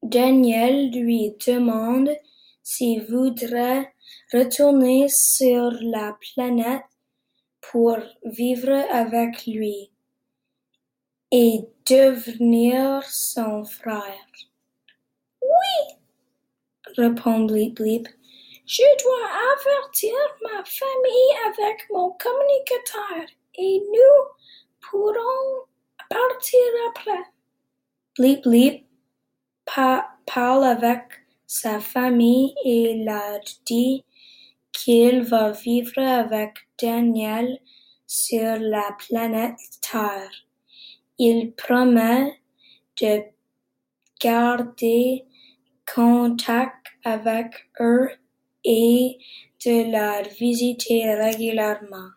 Daniel lui demande s'il voudrait retourner sur la planète pour vivre avec lui et devenir son frère. Oui, répond Bleep Bleep. Je dois avertir ma famille avec mon communicateur et nous pourrons partir après. Bleep Bleep parle avec sa famille et leur dit qu'il va vivre avec Daniel sur la planète Terre. Il promet de garder contact avec eux et de leur visiter régulièrement.